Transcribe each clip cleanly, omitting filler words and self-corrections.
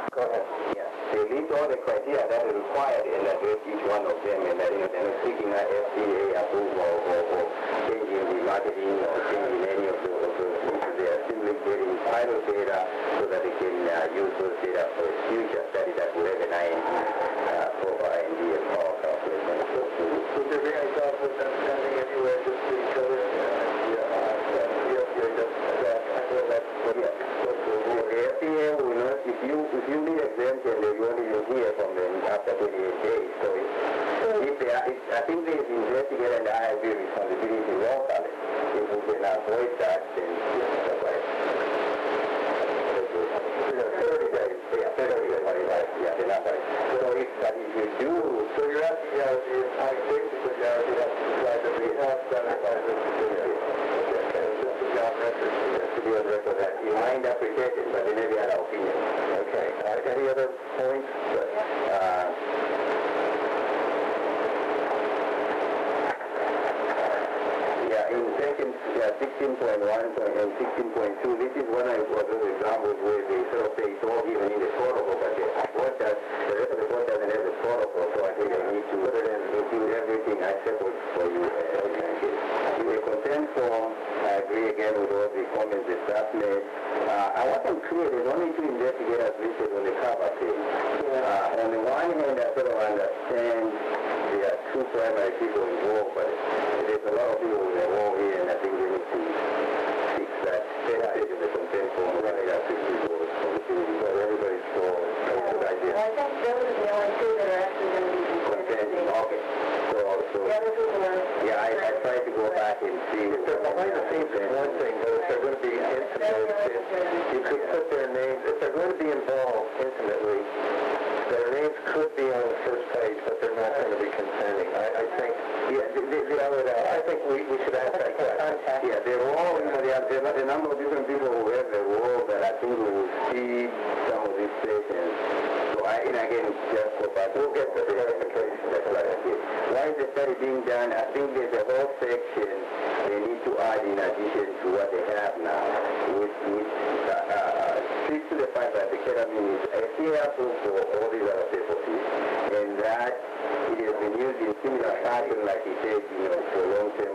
Go ahead. Yeah. They meet all the criteria that are required and address each one of them, and that, they're not seeking an FDA approval or changing the marketing or changing any of those things. They are simply getting pilot data so that they can use those data for a future study that will have an IND, proper IND and power calculation. So there may be jobs with them standing anywhere just to each other, the FDA will not, if you need exemption, they will only hear from them after 28 days. So if they are, I think they investigate and I have responsibility locally. If we can avoid that, then that's right. 30 days. Yeah, 30 days. Yeah, the number. So if you do, so you're asking basically you have to decide that we have satisfied this to be on record that you might appreciate it, but they may be out of opinion. Okay. Any other points? In section 16.1 and 16.2, this is one of those examples where they sort of say it's all given in the protocol, but the rest of the board doesn't have the protocol, so I think I need to put it in, include everything I settled for you. In the consent form, I agree again with all the comments the staff made. I wasn't clear, there's only 2 investigators listed on the cover page. On the one hand, I sort of understand there are 2 primary people involved, but there's a lot of people involved here, and I think we need to fix that. Stage of the consent form, we're going to have 50 votes from the community, but everybody's for a good idea. Well, I think those are the only 2 that are actually going to be consenting. Okay. Yeah, I tried to go back and see. If they're behind the scenes, it's one thing, but if they're going to be intimate, you could put their names, if they're going to be involved intimately, their names could be on the first page, but they're not going to be consenting. I think, I think we should ask that question. Yeah, they're all, there are a number of different people who have the role that I think we will see some of these patients. So and again, just go back. We'll get the clarification. That's what I did. Why is the study being done? I think there's a whole section they need to add in addition to what they have now, which speaks to the fact that the ketamine is FDA approved for all these other specialties, and that it has been used in similar fashion, like he said, for long-term,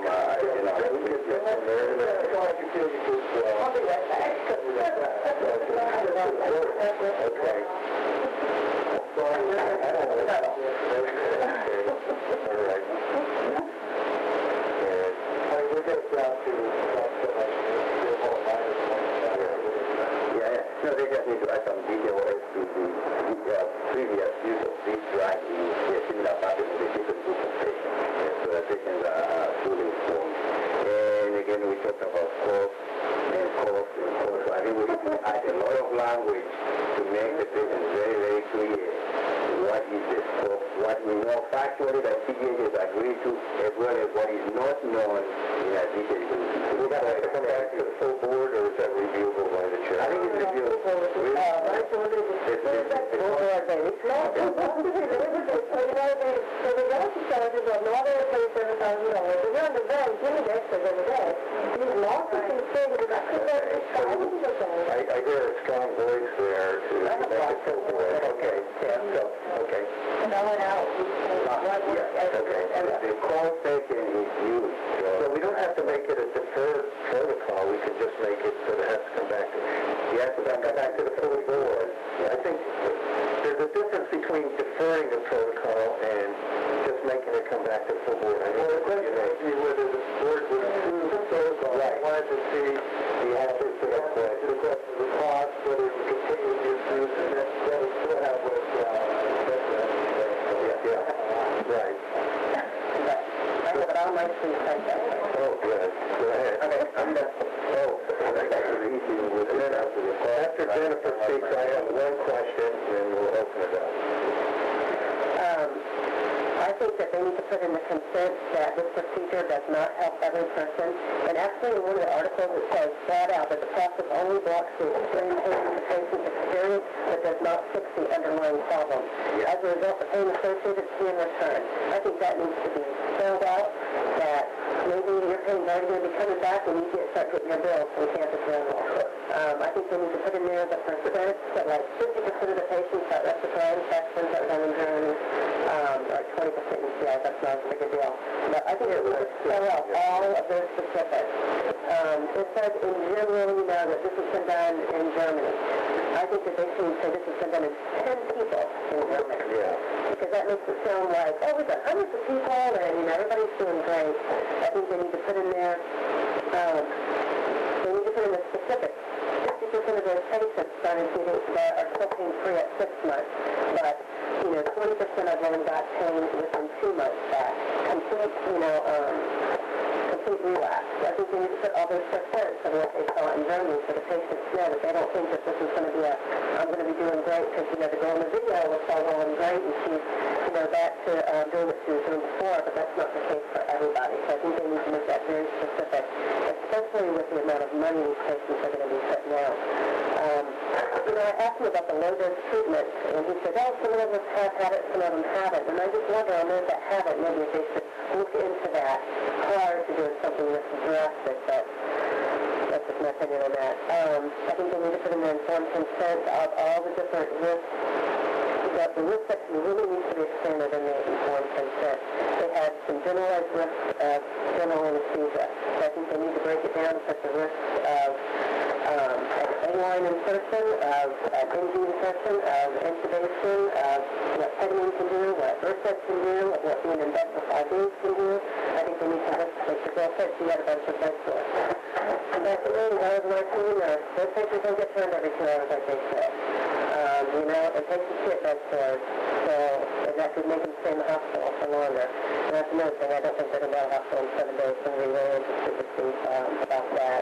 No, they just need to add some detail as to the previous use of this drug in a similar pattern with a different group of patients. So the patients are fully informed. And again, we talked about cost and cost and cost. So I think we need to add a lot of language to make the patients very, very clear what is the scope, what we know factually that CGH has agreed to, as well as what is not known in addition to. Would that have to come back to the full board, or is that reviewable by the chair? I think it's reviewable. I hear a strong voice there to make it full board. Okay, okay. Someone else. Okay. The call section is used. So we don't have to make it a deferred protocol. We could just make it so that it has to come back to the full board. I think there's a difference between deferring the protocol and just making it come back to the full board. Well, the question would be whether the board would approve the protocol. Right. I wanted to see the answer to that question. The question of the cost, whether it would continue to be approved, and then we still have what right. But I'll make some sense. Oh, good. Go ahead. Okay, I'm done. After Jennifer speaks, I have one question, and we'll open it up. I think that they need to put in the consent that this procedure does not help every person. And actually, in one of the articles, it says flat out that the process only blocks the extreme pain the patient experience, but does not fix the underlying problem. As a result, the pain associated is in return. I think that needs to be spelled out, that maybe your paying already going to be coming back when you start getting your bills from Campus General. I think they need to put in there the percent that like 50% of the patients got respiratory infections that were done in Germany, like 20% in CI. That's not a big a deal. But I think it would spell out all of those specifics. It says in general, you know, that this has been done in Germany. I think that they should say this has been done in 10 people in Germany. Yeah. Because that makes it sound like, oh, we've got hundreds of people and, you know, everybody's doing great. I think they need to put in there, they need to put in the specifics. 50% of those patients started getting, are still pain free at 6 months, but, you know, 20% of them got pain within 2 months back. Complete, you know, complete relapse. I think they need to put all those percents of what they saw in Germany so the patients know that they don't think that this is going to be I'm going to be doing great because, you know, the girl in the video was so well and great and she's, you know, back to doing what she was doing before, but that's not the case for everybody. So I think they need to make that very specific, especially with the amount of money these patients are going to be putting out. You know, I asked him about the low-dose treatment, and he said, oh, some of us have had it, some of them haven't. And I just wonder on those that haven't, maybe if they should look into that prior to doing something this drastic, but that's just my opinion on that. I think they need to put in the informed consent of all the different risks. The risk section really needs to be expanded in the informed consent. They had some generalized risks of general anesthesia. So I think they need to break it down and put the risks of A-line insertion, of NG insertion, of intubation, of what ketamine can do, what Versed can do, what being in bed for 5 days can do. I think they need to list, like the girl said, she had a bunch of bed sores. And that's the thing, I was an RTU nurse. Those patients don't get turned every 2 hours like they should. You know, it takes a shit bed sores, so and that could make them stay in the hospital for longer. And that's another thing, I don't think they're going to be out of hospital in 7 days, so I'm really interested to see about that.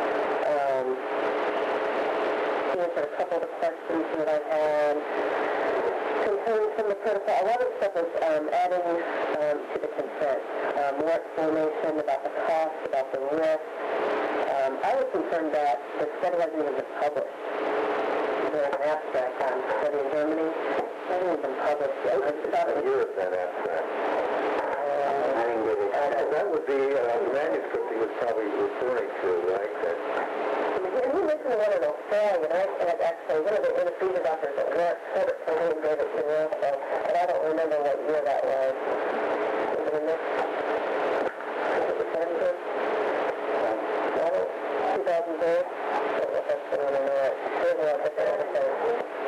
He answered a couple of the questions that I had. Concerns from the protocol, a lot of stuff was adding to the consent. More explanation about the cost, about the risk. I was concerned that the study hasn't even been published. There's an abstract on the study in Germany. It hasn't even been published yet. I just thought it was... Years that abstract. I didn't get it. That was the manuscript he was probably referring to, right? And he mentioned one in Australia, and I had actually, one of the anesthesia doctors at work told it to me and gave it to me, so, but I don't remember what year that was. Was it in this? Was it the 70s? No? 2008? That's the one I know it. There's a lot of different episodes.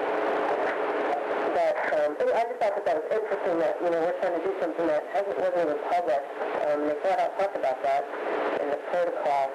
But I just thought that was interesting that, you know, we're trying to do something that wasn't even published. They flat out talked about that in the protocol.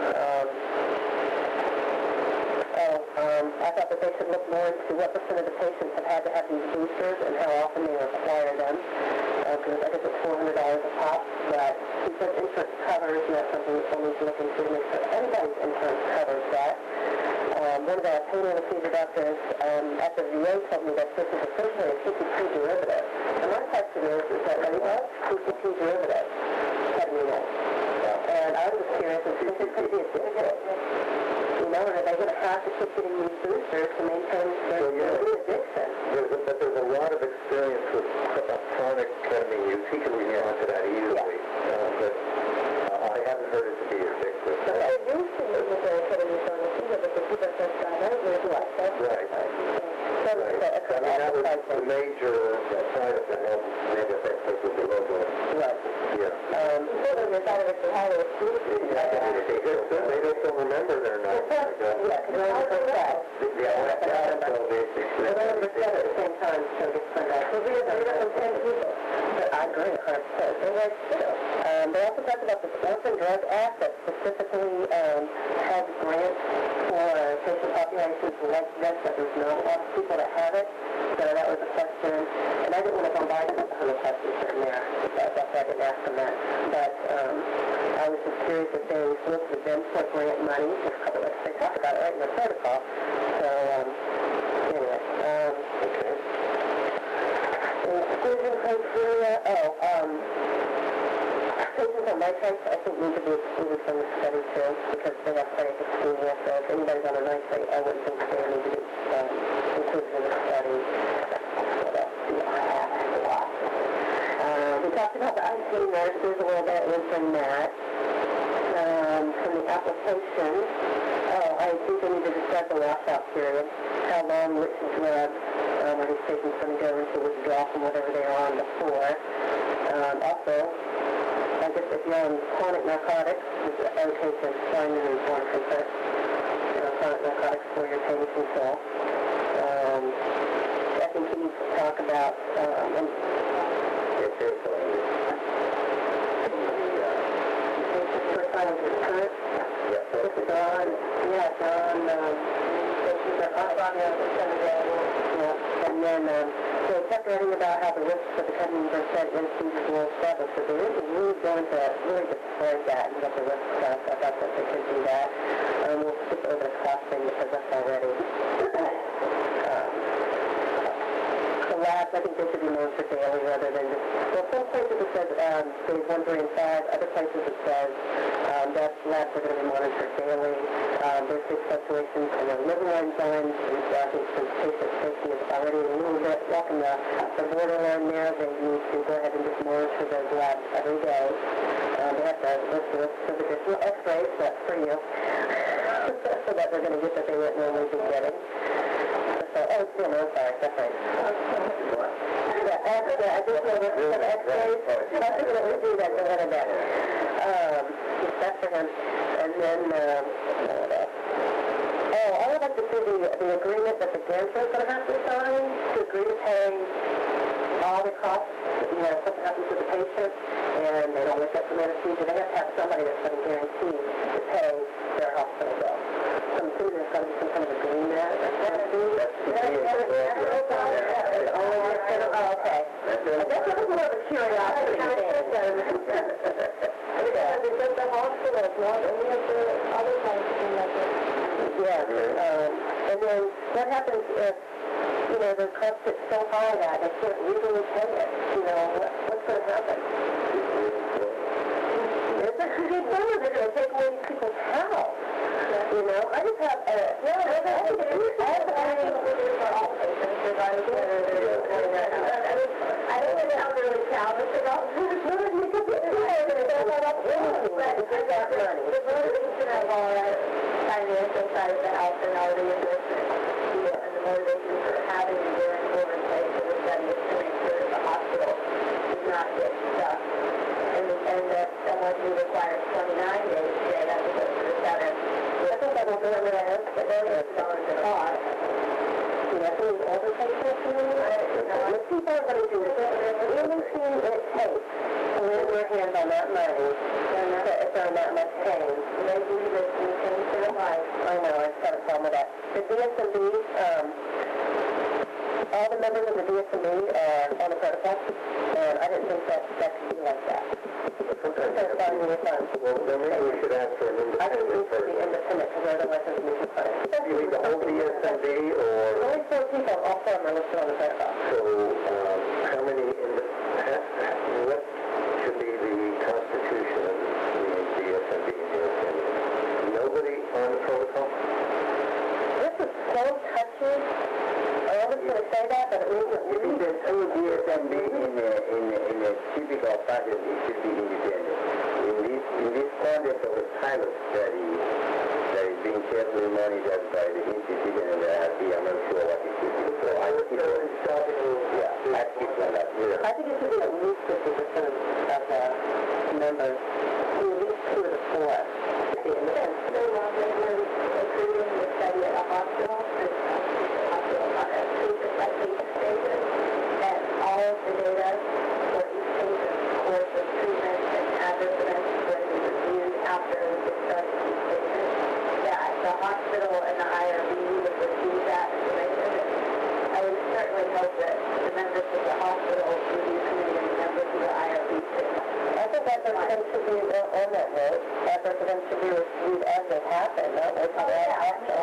I thought that they should look more into what % of the patients have had to have these boosters and how often they require them. Because I guess it's $400 a pop, but he said insurance covers, and that's something that someone needs to look into to make sure everybody's insurance covers that. One of the pain anesthesia doctors at the VA told me that this is essentially a PCP derivative. And my question is that really what? PCP derivative. Ketamine. And I was just curious if this could be addictive. You know, are they going to have to keep getting these boosters to maintain their addiction? But there's a lot of experience with chronic ketamine use. He can respond to that easily. Yeah. But I haven't heard it to be addictive. But I used to use the ketamine on the field, but the people first got over it. Right. I mean, that was the major side effect. Major effect was the low dose. Right. Yeah. The side effects are highly acute. They just don't remember they're not. Yeah, because they only first got. They only first got at the same time, so it's fun. So we have some 10 people. But I agree 100%. They also talked about the Orphan Drug Act that specifically has grants for patient populations like this, that there's not a lot of people that have it. So that was a question. And I didn't want to bombard them with 100 questions in there. That's why I didn't ask them that. But I was just curious if they solicited them for grant money. There's a couple of they talked about it right in the protocol. So, anyway. Okay. Exclusion criteria. Patients on nitrates, I think, need to be excluded from the study, too, because they have cardiac ischemia. So if anybody's on a nitrate, I wouldn't think they need to be included in the study. What else do I have? We talked about the ICU nurses a little bit, answering that. application, I think we need to discuss the washout period, how long Richard Drug, are these patients going to go into withdrawal from whatever they are on before. Also, I guess if you're on chronic narcotics, it's okay to sign an informed consent. Chronic narcotics for your pain control. I think we need to talk about and then so separating about how the risks of the ketamine percent increases were established. So there isn't really going to really describe that and what the risks are. So I thought that they could do that. We'll skip over the cost thing because that's already. The labs, I think they should be monitored daily rather than just, well, some places it says phase 1, 3, and 5. Other places it says that labs are going to be monitored daily. There's big fluctuations in the liver enzymes, and I think some patient safety is already a little bit walking the borderline there. They need to go ahead and just monitor those labs every day. They have to list the risks of additional x-rays, that's for you, so that they're going to get that they wouldn't normally be getting. So, oh, it's I'm sorry, that's right. I just know this is x-rays. That's what we do that, go ahead and that. That's for him. And then, I would like to see the agreement that the grantor is going to have to sign to agree to pay all the costs, something happens to the patient, and they don't wake up from anesthesia. They have to have somebody that's going to guarantee to pay their hospital bill. So I'm assuming there's going to be some kind of agreement. Oh, okay. That's a little of a curiosity thing. Because the hospital is not any of the other kinds of things. Yes. And then what happens if, the cost gets so high that they can't legally pay it? What's going to happen? They're going to take away these people's house. I just have I don't think I'm really challenged about this. The motivation of our financial side of the house and our reimbursement, and the motivation for having a guarantor in place for the study is to make sure that the hospital does not get stuck. And that someone who requires 29 days today has to go to the 7. I think that will be a little bit, but then it's dollars a cost. Some older patients, the people are going to do anything it takes to lay their hands on that money if they're in that much pain. They believe it's going to change their life. I know, I just got a problem with that. The DSMB, all the members of the DSMB are on the protocol, and I didn't think that could be like that. Well, then maybe we should ask for an independent. I think it needs to be independent because otherwise it's going to be funny. Do you need the whole DSMB or? Only 4 people, all 4 are listed on the protocol. So, how many, what should be the constitution of the DSMB in your opinion? Nobody on the protocol? This is so touchy. I was going to say that, but it means that we need the true DSMB in a typical pattern, it should be independent. In this context of a pilot study that is being carefully monitored by the institution and the RP, I'm not sure what it should be. So I would say I think it should be at least 50% of the members, at least 2 of the 4. And no longer including the study at a hospital, on a patient-by-patient basis, and all of the data for each patient's course of treatment and adverse events will be reviewed after the study of each patient, that the hospital and the IRB would receive that information. I would certainly hope that the members of the hospital review committee and the members of the IRB too. I think adverse events should be on that note. Adverse events should be reviewed as they happen, not wait till they're actual.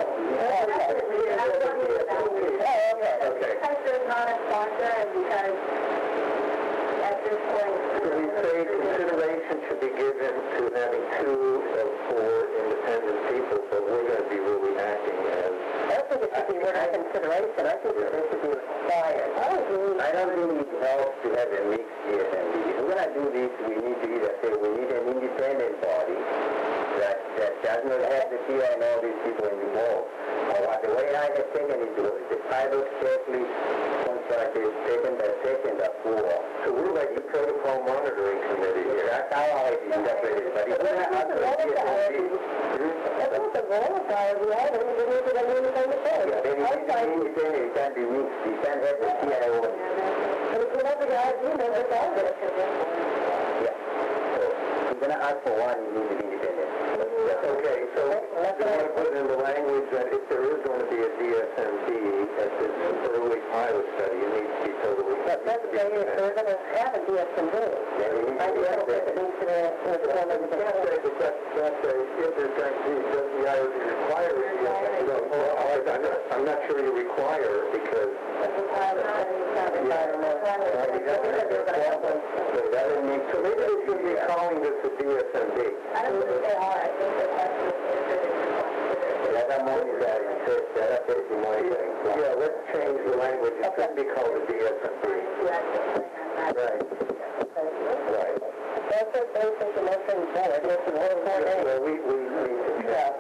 Okay. Because there's not a sponsor and because at this point... So we say consideration should be given to having 2 of 4 independent people, but we're going to be really acting as... I don't think it should be word of consideration. I think that it should be required. I don't think it helps to have a mixed DSMB. If we're going to do this, we need to either say we need an independent body that does not have the TI and all these people involved. The way I have taken it was the pilot carefully constructed, taken by second approval. So we're like the protocol monitoring committee here. That's how I interpret it. But it's not up to CSMD. That's not the role of IRB. I don't even know that I need anything to say. Yeah, then it can be independent, it can't be mixed. You can't have the TI over. And if you have the IRB members, all of it. Yeah. So you're going to ask for one, you need to be independent. Okay, so you want to put in the language that if there is going to be a DSMD at this early pilot study, it needs to be totally... But that's the thing, if they're going to have a DSMD, I don't think it needs to be in the form of the Can't say, but can't say if there's going to be, does the IRB require a DSMD? I'm not sure you require it because... So maybe they should be calling this a DSMD. I don't think they are. I think they have to. Yeah, let's change the language. It shouldn't be called a DSMD. Right. Right. That's a basic motion board. It's an order board. Well, we need to change that.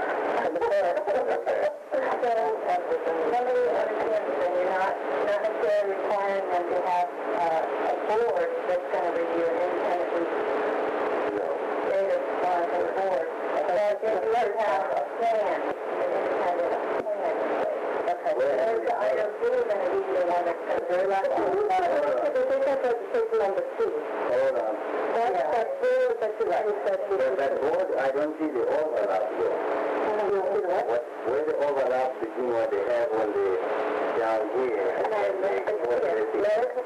Okay. So, somebody understands that you're not necessarily requiring them to have a board that's going to review it independently. No. Data from the board. But if you have a plan, an independent plan. Okay. And the IRB is going to be the one that's going to do that. That's number 2. Hold on. That board that you said. That board, I don't see the overlap there. Where the overlap between what they have when they down here and then they go to the...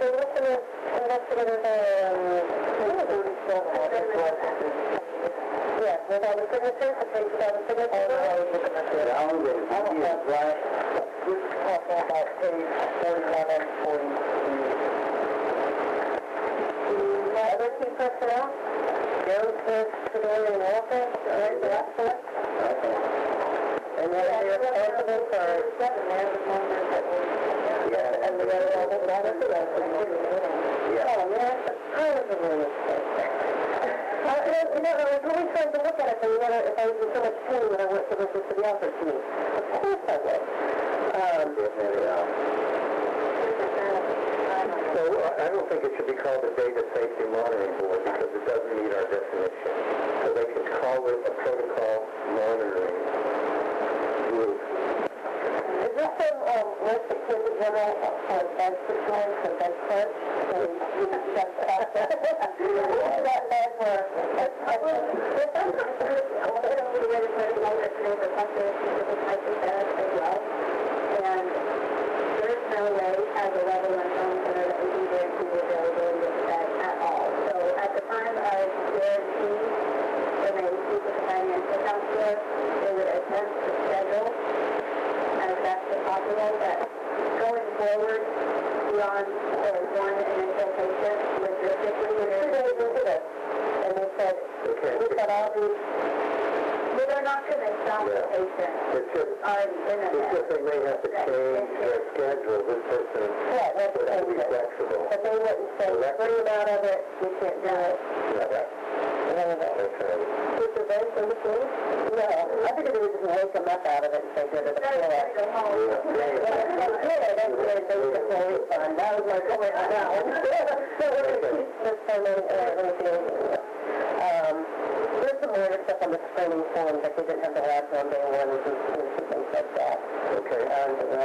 Yes, with all the signatures, the page without the signatures. Down there, right? This is talking about page 41 and 43. The other key personnel, Joseph, civilian welfare, right, that's it. Okay. And then they're responsible for 7 members that were... Yeah. And the other level, that is the rest of them. Yeah. Oh, man, that's kind of a real mistake. You know, I was really trying to look at it, and if I was in so much pain when I went to listen to the offer to me. Of course I would. So I don't think it should be called a data safety monitoring board because it doesn't meet our definition. So they could call it a protocol monitoring group. Is this some list that came to general for bed situations or bed crunch? So you can check that. That bed where... And there is no way as a level one home center that we can guarantee the availability of the bed at all. So at the time of guarantee, when they speak with the financial counselor, they would attempt to schedule as best as possible, but going forward beyond one initial patient, logistically, we're 2 days into this, and they said, we've got all these, but they're not going to stop the patient. It's just they may have to change their schedule. This person would have to be flexible. But they wouldn't say, bring them out of it, we can't do it. Yeah, that's right. Is the bed for the food? No, I figured they would just wake them up out of it and say, go to the floor. That was my comment on that one. So we're going to keep this timing there's some weird stuff on the screening form that they didn't have the last one, day one, and some things like that. Okay. Okay.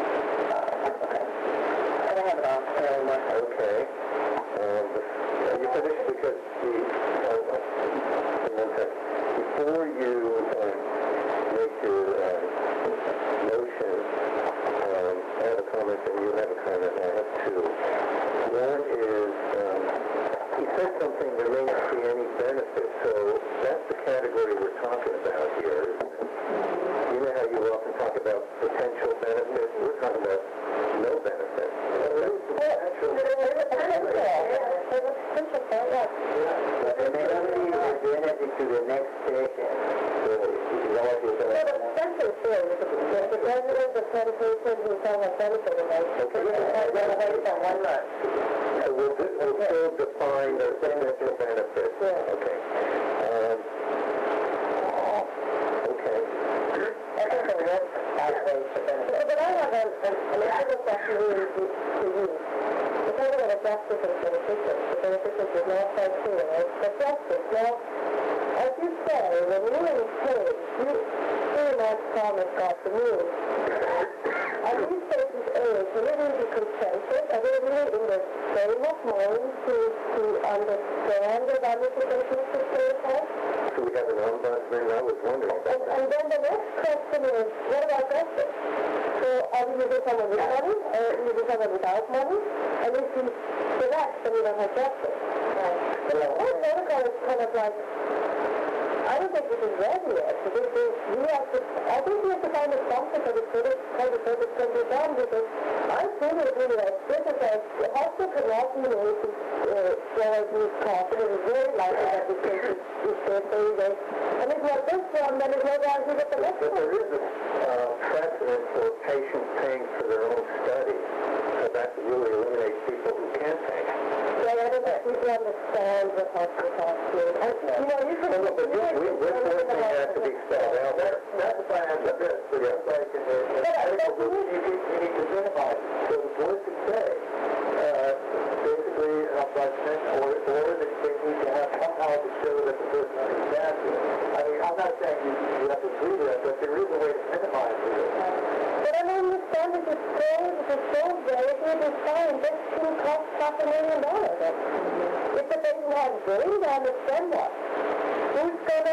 I don't have it off very much. Okay. You finished because before you make your motion, I have a comment and you have a comment. I have 2. One is he said something there may not be any benefit, so that's the category we're talking about here. You know how you often talk about potential benefits? We're talking about no benefit. But there may not be a benefit to the next patient. So, is that what you're saying? If the residents of medication who don't have benefit of it, because you can't run away from 1 month. So we'll still define the potential benefit. Yeah. Okay. Well, as you say, when you're in kids, you pretty much promised God the moon. At these stages age, we really be consensus, and we're really in the frame of mind to understand the ramifications of suicide. So we have an ombudsman. I was wondering about that. And then the next question is, what about justice? So are you using someone with money, or are you using someone without money? And if you select, then you don't have justice. So the whole protocol is kind of like, I don't think this is ready yet. I think we have to find a sponsor for this how the service can be done, because I truly agree that this is the hospital cannot be made to share these costs. It is very likely that this case is there 30 days. And if not this one, then there's no guarantee that the next one. But there is a precedent for patients paying for their own studies. So that really eliminates people who can't pay. Yeah, I don't think people understand what hospital costs do. You know, you can... This thing has to be spelled out there. That's why I said this. So everybody can hear it. You need to identify it. So the board could say, basically, or that they need to have somehow to show that the person understands it. I mean, I'm not saying you have to agree with that, but there is a way to minimize it. But I don't understand if it's so vague, it's fine. This can cost $500,000. If the patient has brain damage, then what? Who's gonna...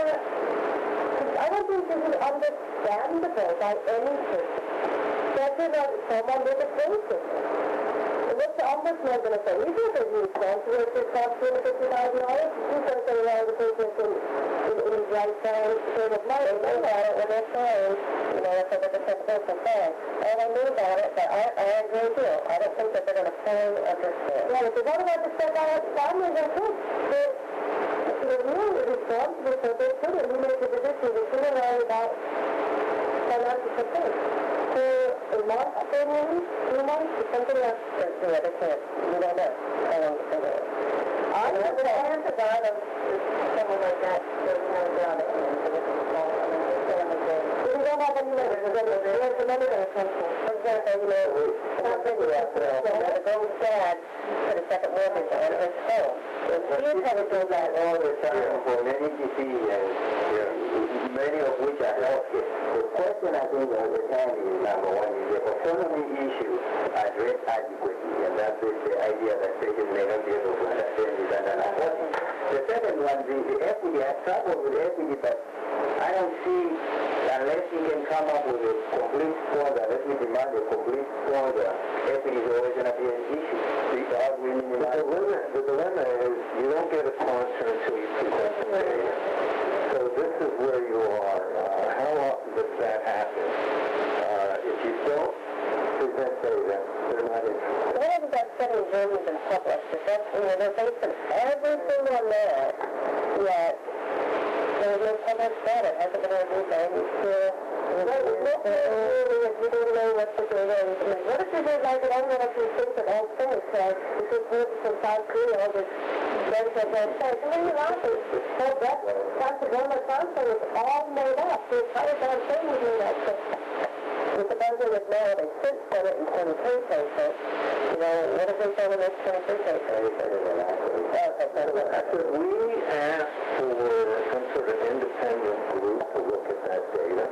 I don't think this is understandable by any person. Especially about someone with a brain system. What's the ombudsman going to say? He's not going to be responsible if it costs $250,000. He's going to say, well, the patient in his right frame of mind. They know about it when they're saying, you know, if they're the person saying, oh, I knew about it, but I agree with you. I don't think that they're going to fully understand. Yeah, because what about the stuff out of families and kids? They're really responsible for their children. Who makes the decision? The children are about financial support. So, a month, 4 months, 2 months, something like that. Yeah, they can't. We don't know how long it's going to go. I know the answer to that of someone like that doesn't have a job at the end of it. We don't have any money. Where's the money going to come from? For example, you know, something the gold dad put a second mortgage on his home. He's had to do that all the time for many diseases, many of which are healthcare. The question I think all the time is, number one, is the autonomy issue addressed adequately, and that's the idea that patients may not be able to understand this and understand. The second one, the equity, I struggle with equity, but I don't see, unless you can come up with a complete sponsor, let me demand a complete sponsor, equity is always going to be an issue. The dilemma is you don't get a sponsor until you present the data. So this is where you are. How often does that happen? If you don't present data, they're not interested. One of that study has already been published. They're based on everything on there, yet there's no published data. It hasn't been reviewed by any school. We don't know what to do. What if you do like it? I don't know what you think of all things. This is good from South Korea, all this medical website. And then you laugh at it. Dr. Donald Johnson is all made up. The entire damn thing was made up. With the budget is now, they should spend it in 23 cases. You know, what if they spend the next 23 cases? Could we ask for some sort of independent group to look at that data?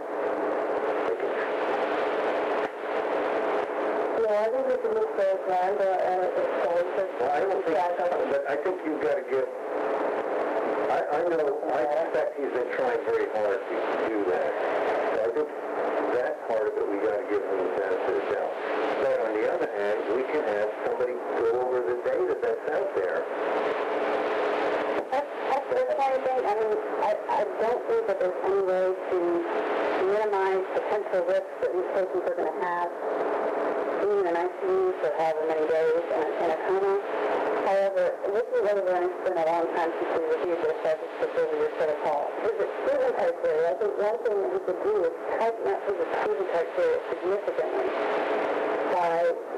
No, I think we should look for a grant and a sponsor. Well, I don't think, but I think you've got to give, I suspect he's been trying very hard to do that. So I think that part of it, we got to give him the benefit of the doubt. But on the other hand, we can have somebody go over the data that's out there. That's the kind of thing. I mean, I don't think that there's any way to minimize potential risks that these patients are going to have being in an ICU for however many days in a coma. However, this is really going to spend a long time since we reviewed the service procedure protocol. With the exclusion criteria, I think one thing that we could do is tighten up the exclusion criteria significantly by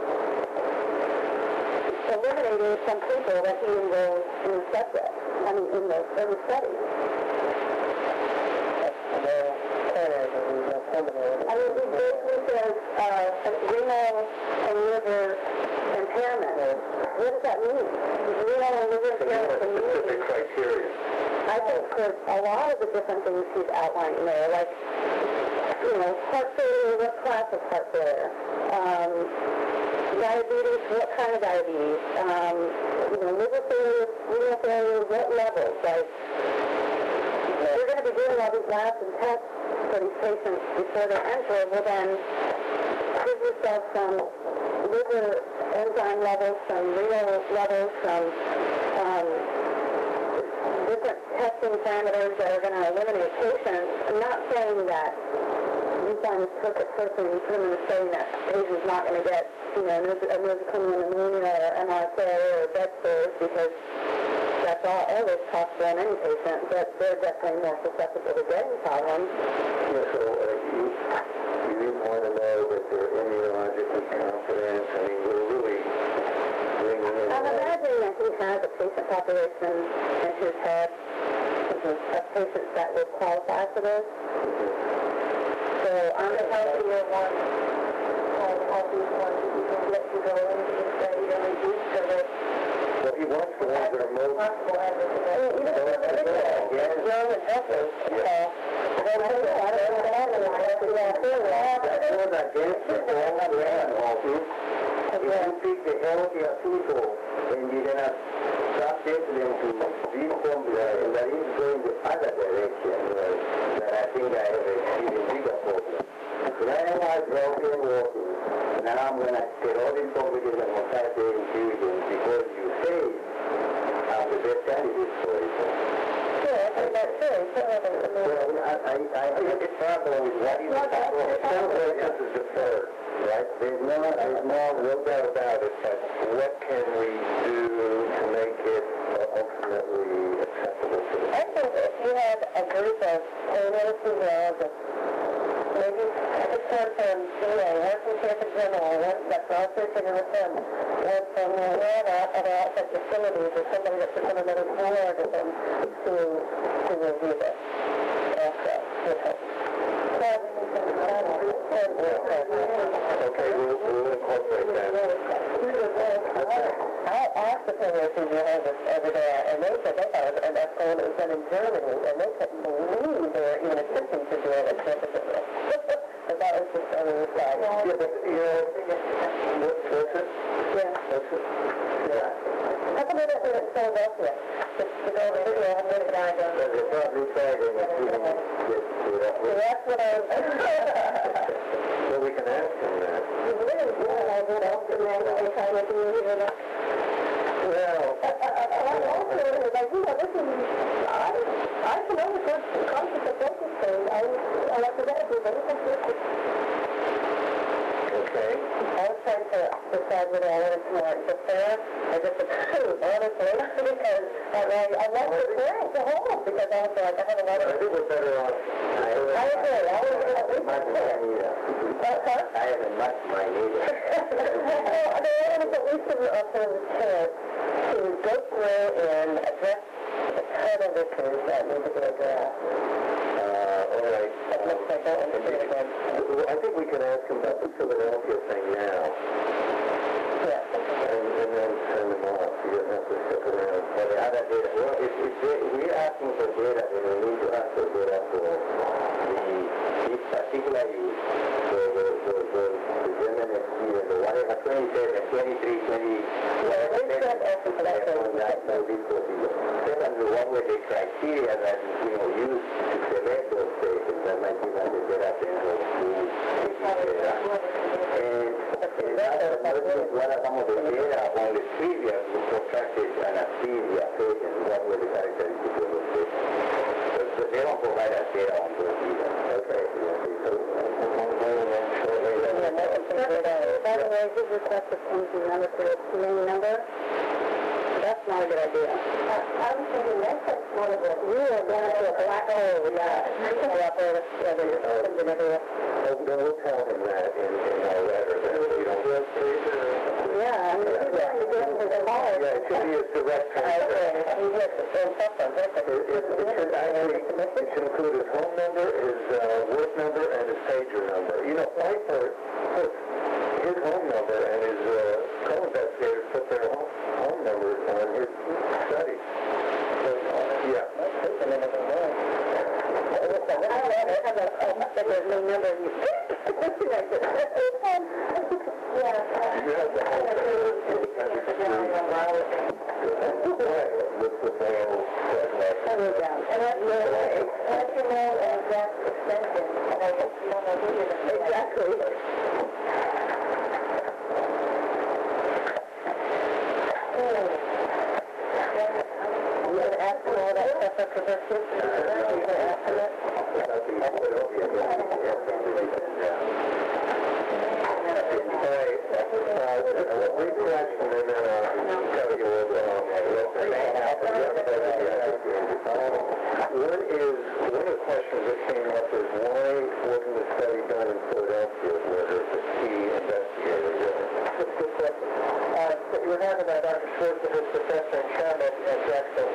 eliminating some people that he enrolled in the subject, in the study. I mean, he basically says renal and liver impairment. What does that mean? Renal and liver impairment. Specific criteria. I lot of the different things he's outlining there, like, heart failure, what class of heart failure? Diabetes, what kind of diabetes? Liver failure, renal failure, what levels? Like, you're going to be doing all these labs and tests for these patients before they enter. Well, then give yourself some liver enzyme levels, some renal levels, some different testing parameters that are going to eliminate patients. I'm not saying that you find this perfect person and you put them in a setting that patient's not going to get, nosocomial pneumonia or MRSA or bed sores, because that's always possible in any patient, but they're definitely more susceptible to getting problems. Yeah, so you want to know that they're immunologically competent. I mean, we're really bringing in... I'm imagining that he has a patient population in his head of patients that would qualify for this. So I'm the healthier one, you can let you go into the study and reduce so that... Well, he wants the ones that are most... young and healthy. If you pick the healthier people, then you're going to subject them to this formula, and that is going the other direction, that I think I have a bigger problem. When I was healthy and walking, now I'm going to steroid incompetence and mortality intelligence because you say I'm the best candidate for it. Sure, I think that's true. Well, I think the problem with what is the problem. This is deferred, right? There's no doubt about it, but What can we do to make it ultimately acceptable to the I think if you had a group of medicine neurologists, maybe just one from CA, one from Cancer General, one that's all associated with them, one from other outside facilities, or somebody that's from another board of them to review this. Also, would help. Okay, we'll incorporate that. I asked the clinicians over there, and they said they thought it was an excellent. It was done in Germany, and they couldn't believe they were even attempting to do it at Cancer General. But that was just on the side. Yeah, but, what's it? Yeah. What's it? Yeah. How come they don't do it in Philadelphia? Just to go over here, I'm going to go. they're probably trying to get So that's what I was... Well, we can ask him that. You really do, and I would ask them that every time I do it. Well... Also, like, this is... I can understand the concept of focus thing. I like to do but it's Okay. I was trying to decide whether I wanted to more defer or just approve, honestly, because I love deferring to hold, because I was like, I have a lot of... I think we're better off... I agree. I would at least defer. I haven't much mind either. Well, I wanted at least to offer the chance to go through and address a ton of issues that need to be addressed. All right. That looks like I don't understand again. I think we can ask him about the Philadelphia thing now, Yeah. and then send him off. He doesn't have to stick around. For the other data, well, if we're asking for data, then we need to ask for data for this particular use, the German experience, the whatever, 27, 23, 20, Secondly, what were the criteria that used to select those patients that might give us a better sense of who is data? And what are some of the data on the previous protracted anesthesia patients? What were the characteristics of those patients? So they don't provide us data on those either. Okay. So we'll go in shortly. By the way, his request is changing the number to a community number. That's not a good idea. I was thinking that's one of the... You are going to a black hole, yeah. Then we'll tell him that in our letter, that we don't... Yeah, I mean, he's going to get into the call. Yeah, it should be a direct transfer. It should include his home number, his work number, and his pager number. Piper puts his home number and his co-investigators put their home numbers on his study. Yeah. have a no number. You have the whole with the veil segment. I wrote down. And let you know exact extension. Exactly. You gonna ask for all that stuff for progressive? You gonna ask for that? Refresh and then tell you what one of the questions that came up is why wasn't the study done in Philadelphia where there's a key investigator there? That's a good question. We're having Dr. Schwartz, who's professor and chairman at Jackson,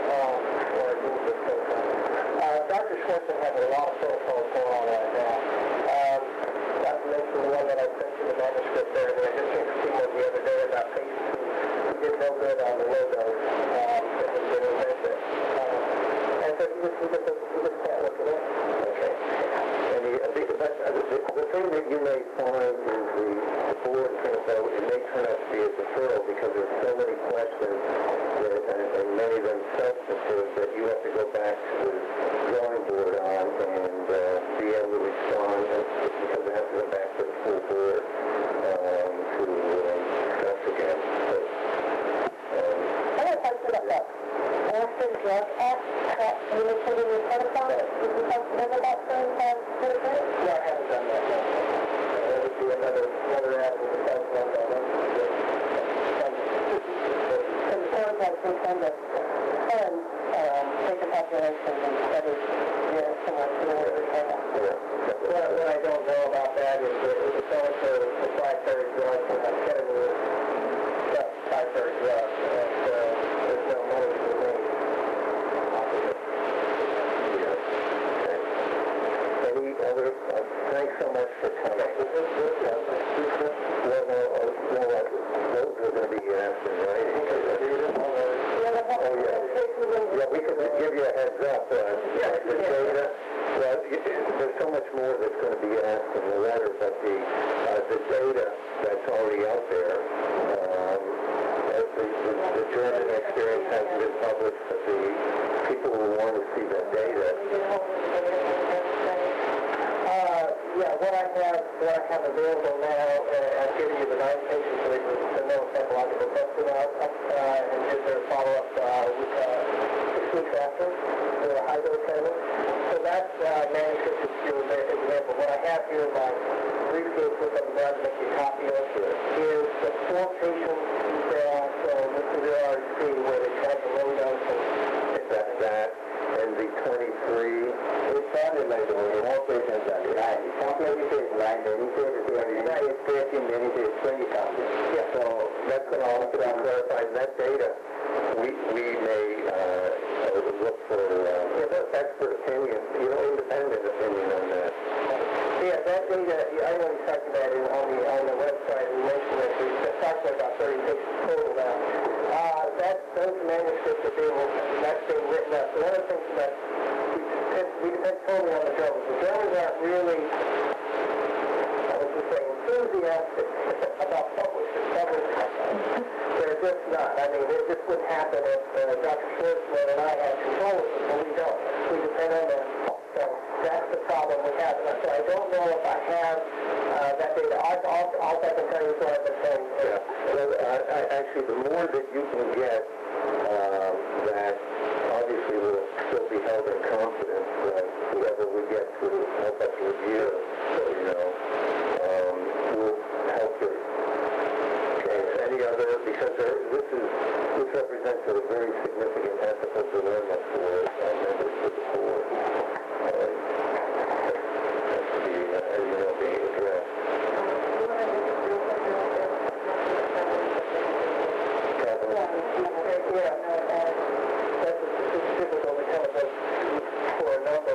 Dr. Schwartz has a lot of protocols going on right now. Not to mention the one that I sent you the manuscript there, and I just seen one the other day about patients who did no good on the low dose that has been invented. And so you just can't look at it. Okay. And the thing that you may find is the board it may turn out to be a deferral because there's so many questions and many of them substantive that you have to go back to the drawing board on and be able to respond because they have to go back to the full board to discuss again. So, I have a question about that. Orphan Drug Act, you mentioned in your protocol, did you talk to them about certain citizens? No, I haven't done that yet. There would be another avenue to talk about that. It sounds like some kind of fund, patient population and studies, similar to what we have. What I don't know about that is that it's also proprietary drugs and I'm getting with proprietary drugs and there's no money to be made. Any other, thanks so much for coming. Those are going to be asked in writing. Yeah, we could give you a heads up. The data, well, there's so much more that's going to be asked in the letter, but the data that's already out there, the German experience hasn't been published, but the people who want to see that data. What I have available now, I've given you the 9 patients with the no psychological testing and did their follow-up 6 weeks after the high-dose training. So that's manuscript is your example. What I have here in my briefcase, which I'm glad to make you a copy of, is the 4 patients that Mr. already see where they tried the low dose and that. And the 23, it sounded like there were more patients than the 90. Some places 9, then he said it was 13, then he said 20 something. Yeah, so that's going to all be clarified. That data, we may look for expert opinion, independent opinion on that. Yeah, that data, I know he's talking about it on the website. We mentioned that we're talking about 30 patients total now. Those manuscripts that's being written up. So one of the things that we depend totally on the Germans. The Germans aren't really, enthusiastic about publishing. They're just not. I mean, it just wouldn't happen if Dr. Schwartzman and I had control of it, but we don't. We depend on them. So that's the problem we have. So I don't know if I have that data. All I can tell you is what I've been saying. Yeah. Well, actually, the more that you can get, that obviously will still be held in confidence. Whoever we get to help us review, will help your case. Any other, because this represents a very significant ethical dilemma for members of the board. Has to be, being addressed. That's difficult to tell us for a number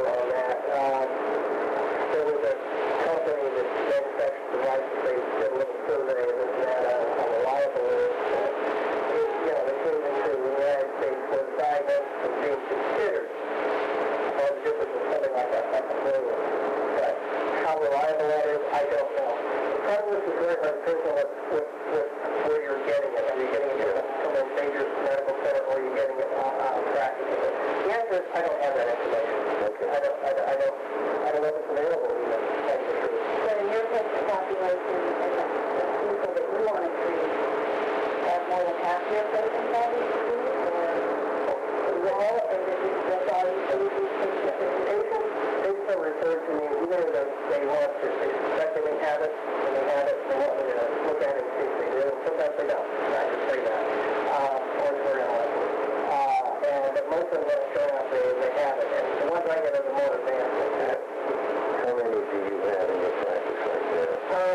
I don't know. Probably this is very hard to pinpoint where you're getting it. Are you getting it from a major medical center, or are you getting it out of practice? The answer is I don't have that information. Okay. I don't know if it's available even. But in your patient population, the people that you want to treat, have more than half your patients have these diseases, or all, and that's all you see these patients? They still refer to me, even if they want to, they suspect they may have it, and they have it, they want me to look at it and see if they do. Sometimes they don't. I can say that. Or it's very unlikely. But most of them that show up, they have it. And the ones I get are the more advanced. How many do you have in your practice like that?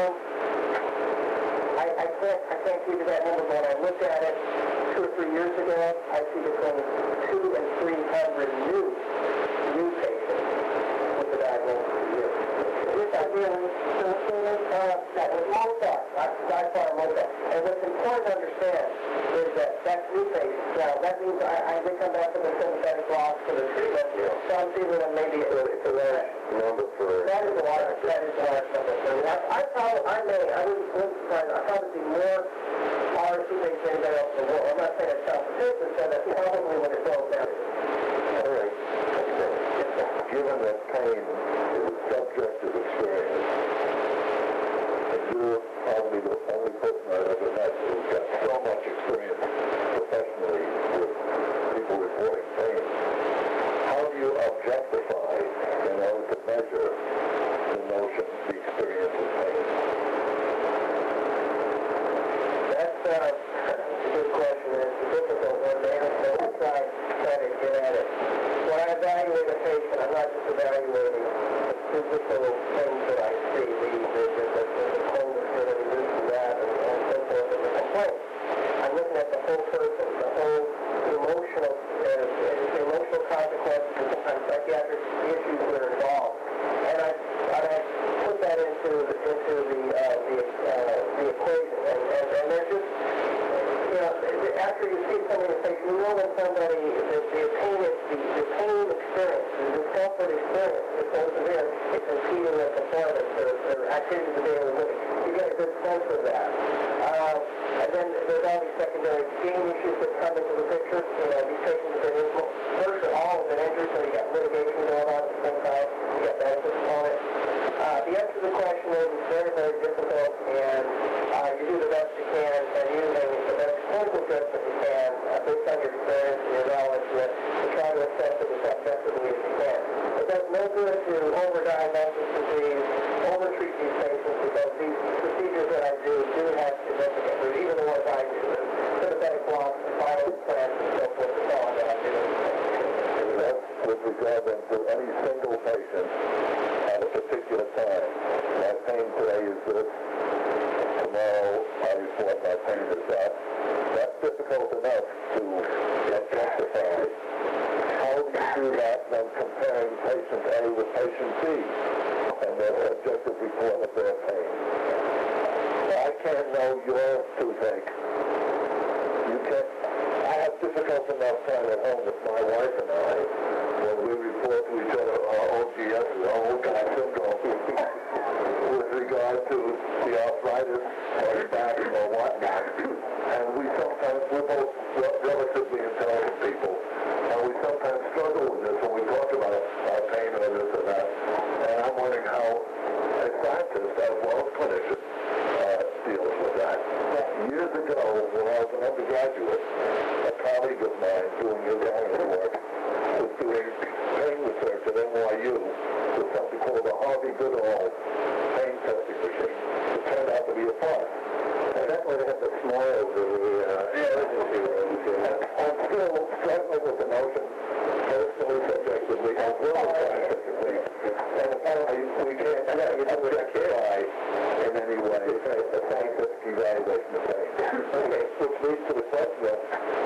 I can't give you that number, but when I looked at it 2 or 3 years ago, I see between 200 and 300 new patients with the diagnosis a year. This I really, that was Mozart, by far Mozart. And what's important to understand is that that's new patients. Now, that means they come back with a sympathetic loss for the treatment, so I'm seeing them maybe it's a large number for... That is a large number. I wouldn't surprise, I'd probably see more RC patients than anybody else in the world. I'm not saying it's self-sufficient, so that's probably what it boils down to. All right. Given that pain is a subjective experience, and you're probably the only person I've ever met who's got so much experience professionally with people reporting pain, how do you objectify in order to measure the notion, the experience of pain? That's a good question. It's a difficult one to answer. I'll try to get at it. When I evaluate a patient, I'm not just evaluating the physical things that I see, the coldness that it reduces that, and so forth, and the complaint. I'm looking at the whole person, the whole emotional consequences, and sometimes psychiatric issues that are involved. And I put that into the equation. And they're just, after you see somebody in the face, you know when somebody, the pain experience, the discomfort experience is so severe, it's impeding their performance, their activities of daily living. You get a good sense of that. And then there's all these secondary gain issues that come into the picture. These patients have been virtually all have been injured, so you got litigation going on at the same time. You got benefits on it. The answer to the question is very, very difficult, and you do the best you can, and using the best clinical judgment you can, based on your experience and your knowledge, to try to assess it as objectively as you can. It does no good to overdiagnose this disease, overtreat these patients, because these procedures that I do have significant, even the ones I do, sympathetic blocks, spinal implants, and so forth, is all that I do. That's with regard then to any single patient at a particular time. My pain today is this. Tomorrow I report my pain is that. That's difficult enough to justify. How do you do that when comparing patient A with patient B and their subjective report of their pain? I can't know your toothache. You can't. I have difficult enough time at home with my wife and I when we report to each other our OGS, old guy syndrome, with regard to the arthritis or the back or whatnot. And we're both relatively intelligent people, and we sometimes struggle with this when we talk about our pain or this or that. And I'm wondering how a scientist, as well as clinician, deals with that. Years ago, when I was an undergraduate, a colleague of mine doing his own work was doing pain research at NYU with something called the Harvey Goodall pain testing machine. It turned out to be a farce. And that's why they have the smiles in the emergency rooms. I'm still struggling with the notion, personally, subjectively, as well as scientifically. And apparently we can't justify in any way a scientific evaluation of pain. Okay, which leads to the question of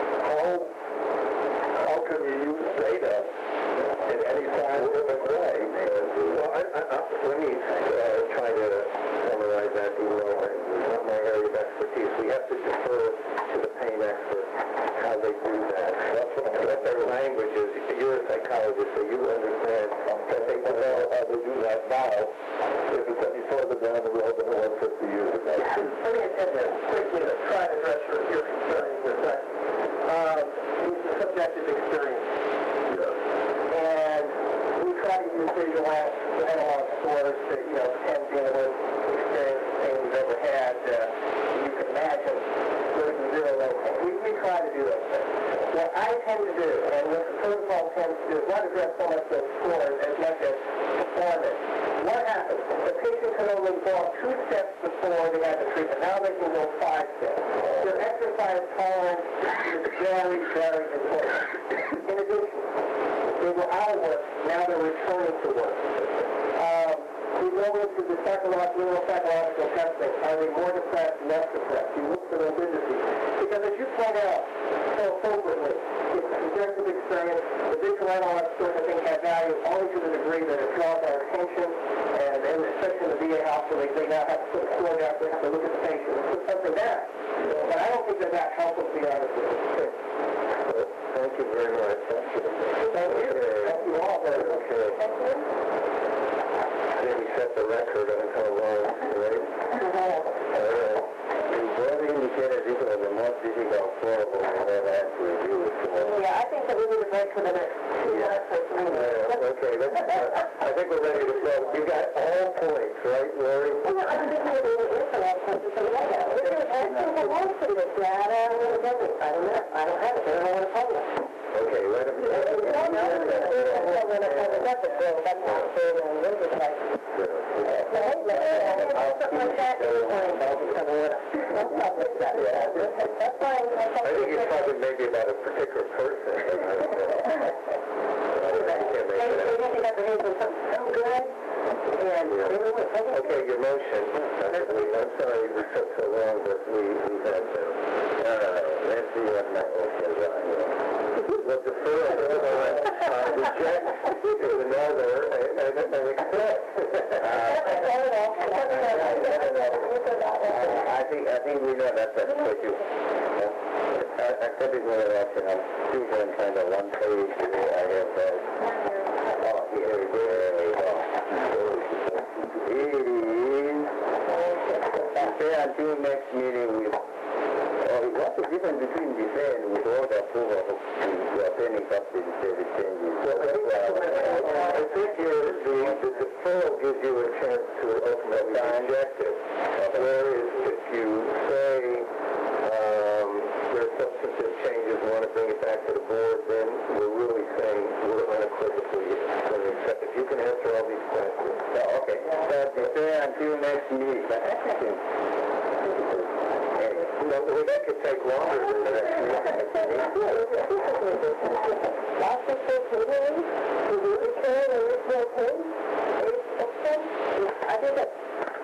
how can you use data in any scientific way? Well, let me try to summarize that, even though it's not my area of expertise. We have to defer to the pain experts how they do that. What their language is. You're a psychologist, so you understand that they know how to do that now. If it's any further further down the road than it was 50 years ago. Let me attempt to quickly try to address your concern with that. It's a subjective experience. Yes. And we try to use visual analog scores that, tend to with experience things we've ever had. You can imagine with zero low. We try to do those things. What I tend to do, and what the protocol tends to do, is not address so much those scores as much as performance. What happens? The patient can only walk 2 steps before they have the treatment. Now they can go 5 steps. Their exercise tolerance is very, very important. In addition, they were out of work. Now they're returning to work. We go into the neuropsychological testing. Are they more depressed, less depressed? You look for those indices. Because as you point out so appropriately, it's a subjective experience. The visual analog scores, I think, have value only to the degree that it draws our attention. And especially in the VA hospital, they now have to put a score down. They have to look at the patient and put something down. But I don't think that helps us, to be honest with you. Thank you very much. Thank you. Thank you. Thank you all very much. Okay. Thank you. Then we set the record on how long, right? You've already indicated this was the most difficult protocol we've ever had to review. Yeah, I think that we need a break for the next 2 minutes or 3 minutes. Okay, I think we're ready to close. You got all points, right, Lori? Well, I think we need to answer all questions for the data. I want to see the data. I don't know. I don't have it. I don't want to publish. Okay, let him... I think he's talking maybe about a particular person. Okay, your motion. I'm sorry we took so long, but we had to. Let's see what my motion is. Well, defer, reject is another, and accept. I think we know that's what you... Accepting with an option, I'm still going kind of one page where I have that. Oh, here we go. It is... Say until next meeting with... what's the difference between defer and withhold approval to attending subsidy service changes? Well, I think the deferral gives you a chance to ultimately reject it. Whereas if you say there's substantive changes, we want to bring it back to the board, then we're really saying we're unequivocally going to accept it. You can answer all these questions. Oh, okay. So defer until next meeting. No, that could take longer than the next meeting. I think that,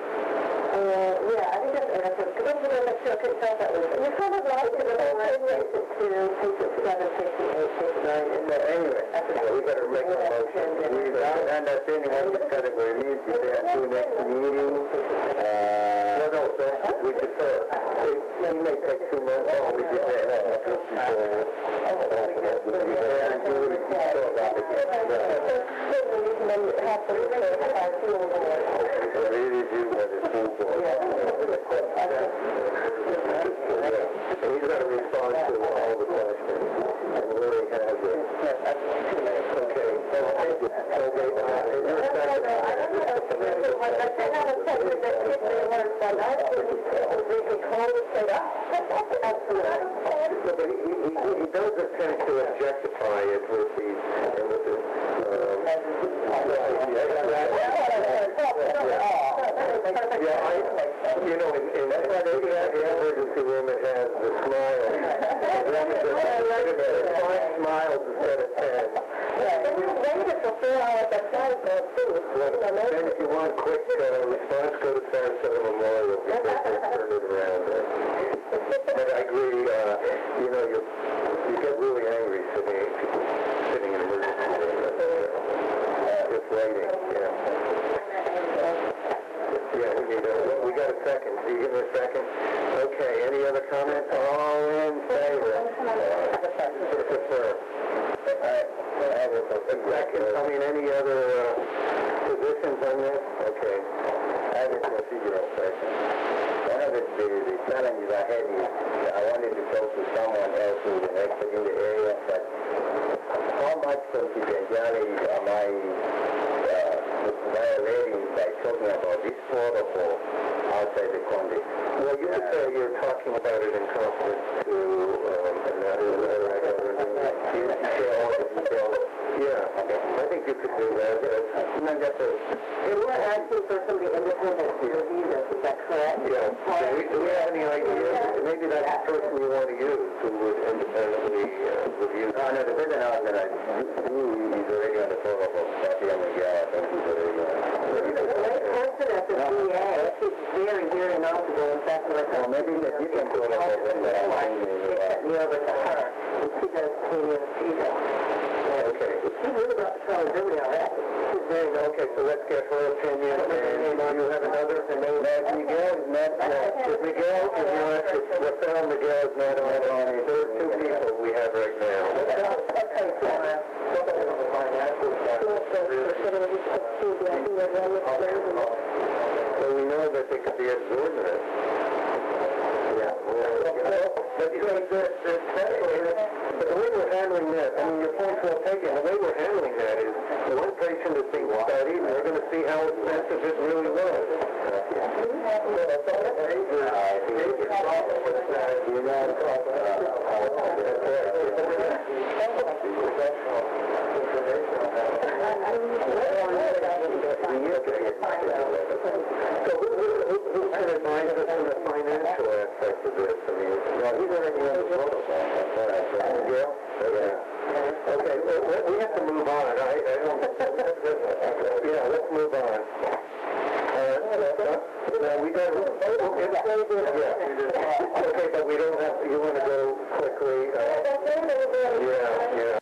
I think that's answered. Because I'm going to make sure I couldn't tell that was. You kind of like to patient 2, patient 7, patient 8, patient 9, and anyway. We better make a motion. We don't understand what this category means. Defer until next meeting. No, we defer. It may take 2 months. Oh, we defer. And he's got to respond to all the questions. And Lori has it. Okay. Thank you. But he does attempt to objectify it with the in the emergency room it has the smile. Five smiles instead of 10. Then if you want quick response, go to Sarasota Memorial because they turn it around. But I agree, you get really angry sitting in an emergency room. Just waiting, Yeah, we got a second. Do you give me a second? Okay, any other comments? All in favor? Second, any other positions on this? Okay. challenges ahead is I wanted to talk to someone else who's an expert in the area, but how much confidentiality am I violating by talking about this protocol outside the context? Well, you could say you're talking about it in confidence to another. You share all the details. Yeah, I think you could do that. And we're asking for somebody independent to review this, is that correct? Yeah. Do we have any idea? Maybe that's the person you want to use who would independently review. No, the person I was going to do is already on the protocol. Satya Miguel, I think he's already on it. The great person at the VA, he's very, very knowledgeable. In fact, well, maybe in a different protocol than what I'm thinking they about. sent me over to her, and she does senior anesthesia. Okay. She knew about the probability already. She's very knowledgeable. Okay, so let's get her opinion, and you have another, and Miguel is not, is Miguel, is not, Rafael Miguel is not on it. There are two people we have right now. Okay, So we know that they could be absorbed in it. Yeah. But you know, but the way we're handling that, I mean, your point's well taken. The way we're handling that is the one patient is being studied, and we're going to see how expensive it really was. So who can advise us on the financial aspect of this? I mean, he's already on the protocol. Miguel? Yeah. Okay, well, we have to move on. I don't... Yeah, let's move on. Now, we got... Yeah. Okay, but we don't have... You want to go quickly? Yeah.